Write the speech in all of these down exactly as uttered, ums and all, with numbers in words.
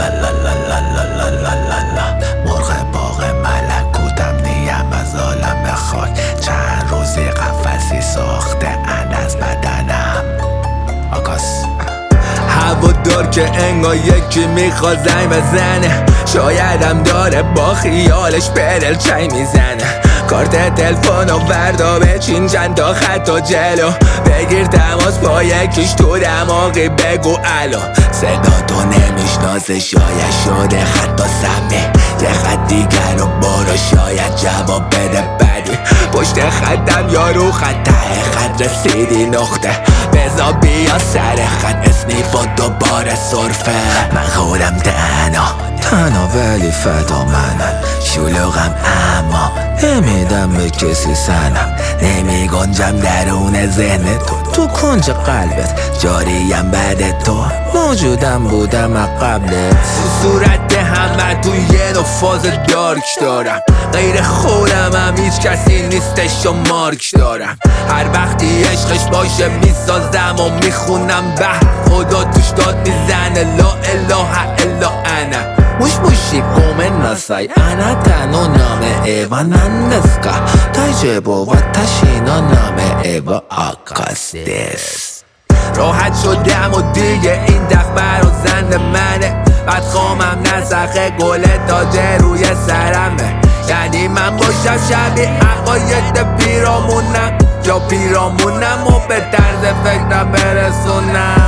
لا لا لا لا لا لا لا لا مرغ باغ ملکوتم نیم از عالم خاک. چند روزی قفسی ساخته ان از بدنم. آکاس هوا دار که انگار یکی میخواد زنگ بزنه، شایدم داره با خیالش پدل چای میزنه. کارت تلفنو وردا بچین چند تا خط و جلو، بگیر تماس با یکیش تو دماغی بگو الو. صدا تو نمیشناسه شاید شده خط و سمی، یه خط دیگر رو برو شاید جواب بده بدی. پشت خطم یارو خط ته خط رسیدی نقطه، بزا بیا سر خط اسنیف و دوباره صرفه. من خودم تنها تنها ولی فدا منم، شلوغم اما نمیدم به کسی سنم. نمی گنجم درون ذهن تو، تو کنج قلبت جاریم بعد تو، موجودم بودم از قبلت. صورت همه تو یه نو فاز دارک دارم، غیر خودم هم هیچ کسی نیستش و مارک دارم. هر وقتی عشقش باشه میسازم و میخونم به خدا توش داد میزنه. لا اله الا انا موش موشی گومن نسای انا تنو نامه ایوا نندسکا تایجبو و تشینا نامه ایوا آکاس دس. راحت شدم و دیگه این دفعه رو زن منه، بعد خامم نسخه گل تاجه روی سرمه. یعنی من باشم شبیه عقاید پیرامونم، یا پیرامونم و به طرز فکرم برسونم.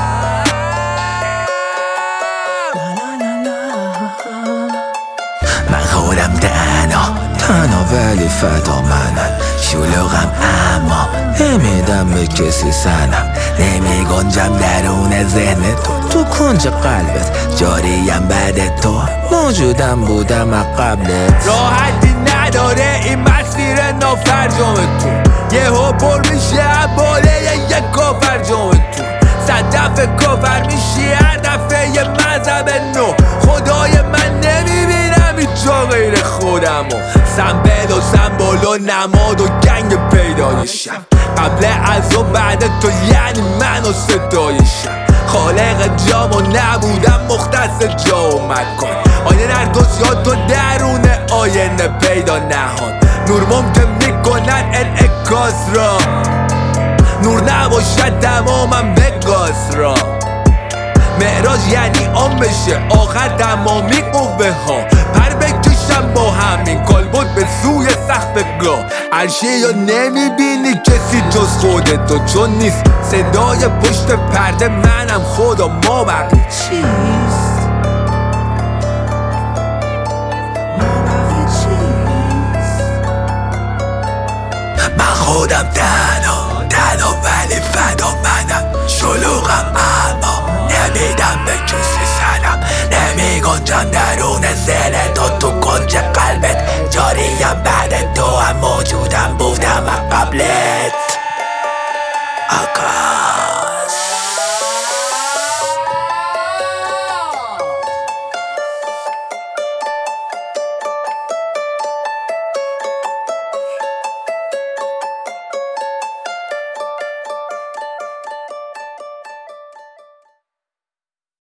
من خودم تنها تنها ولی فدا منم، شلوغم اما نمیدم به کسی سنم. نمی گنجم درون ذهن تو، تو کنج قلبت جاریم بعد تو، موجودم بودم از قبلت. راحتی نداره این مسیر نافرجام تو، یه ها پر میشه باله یک کافرجام تو. صد دفعه کافر میشی هر دفعه یه مذهب نو. خدای من نمیبینم هیچ جا غیر خودمو، سمبل و سمبل و نماد و گنگ پیدایشم. قبل از و بعد تو یعنی من و ستایشم. خالق جامو نبودم مختص جا و مکان، آینه نردوز یا تو درون آینه پیدا نهان. نور ممکن میکنن انعکاس را، نور نباشد تمامم به گاز را. معراج یعنی آن بشه آخر تمامی قوه ها، پر بکشم با همین کالبد به سوی سقف گاه. عرشه یا نمیبینی کسی جز خودتو، چون نیست صدای پشت پرده منم خدا ما بقیه چیست. من خودم تنها تنها